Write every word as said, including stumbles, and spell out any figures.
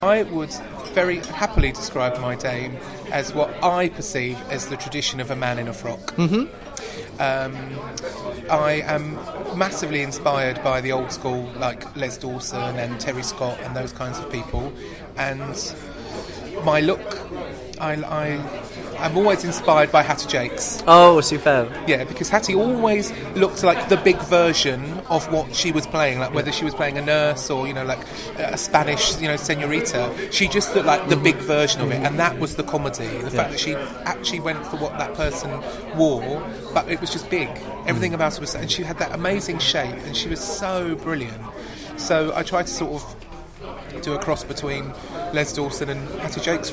I would very happily describe my Dame as what I perceive as the tradition of a man in a frock. Mm-hmm. Um, I am massively inspired by the old school, like Les Dawson and Terry Scott and those kinds of people. And my look, I, I, I'm always inspired by Hattie Jacques. Oh, superb. Yeah, because Hattie always looked like the big version of what she was playing, like whether she was playing a nurse or, you know, like a Spanish, you know, señorita. She just looked like the big version of it, and that was the comedy. The yeah. fact that she actually went for what that person wore, but it was just big. Everything about her was, and she had that amazing shape, and she was so brilliant. So I tried to sort of do a cross between Les Dawson and Hattie Jacques.